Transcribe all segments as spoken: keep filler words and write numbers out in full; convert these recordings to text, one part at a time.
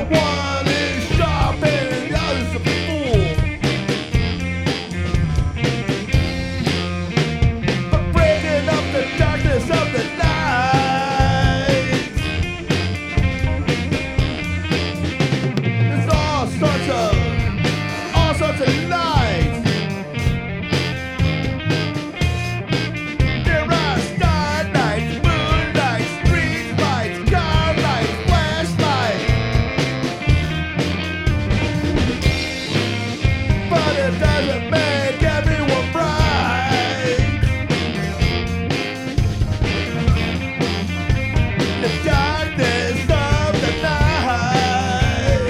One is sharp and the other's a fool. But breaking up the darkness of the night, there's all sorts of, all sorts of lights. There are starlights, moonlights, street lights, car lights, flashlights. But it doesn't make everyone bright. The darkness of the night.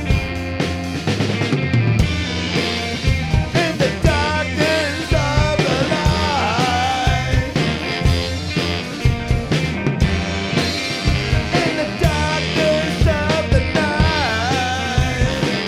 In the darkness of the night. In the darkness of the night.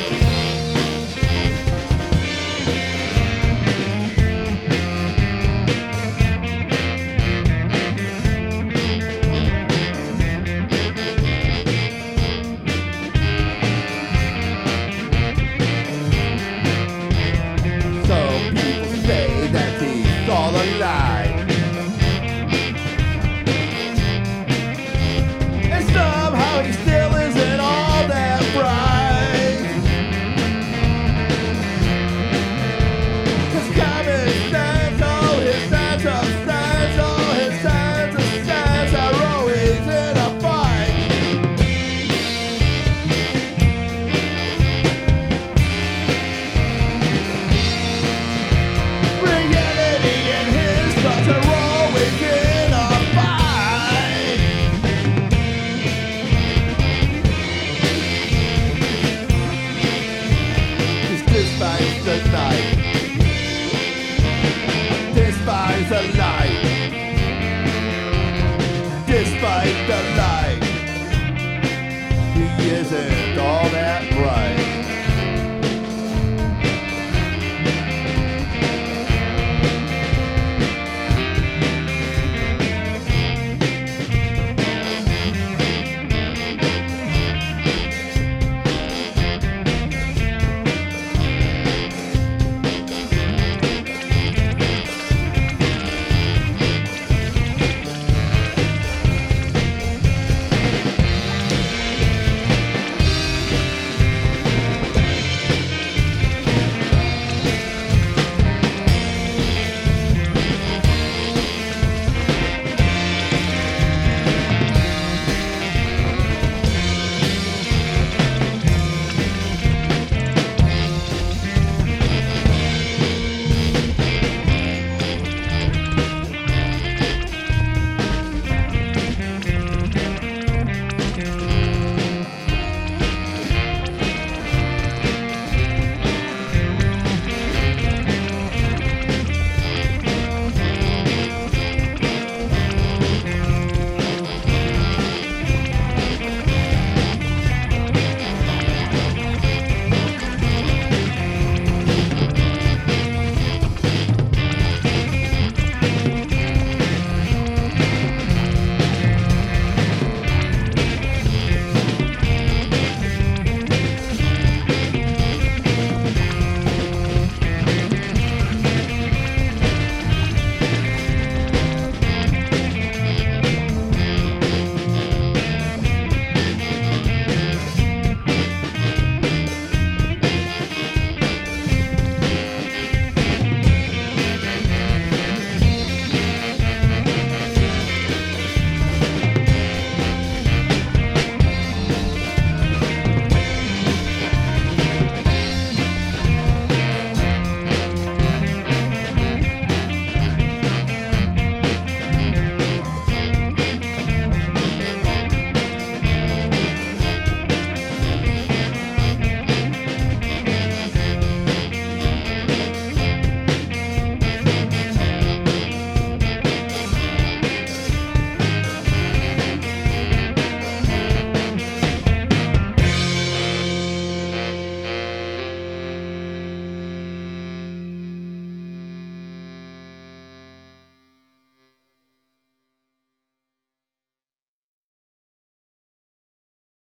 Some people say that he's all a lie, and somehow he still isn't all that bright. 'Cause common sense, oh his sense of sense, oh his sense of sense are always in a fight. Reality and his thoughts are always in a fight. Cause despite the night, despite the light, despite the light, he isn't all that bright.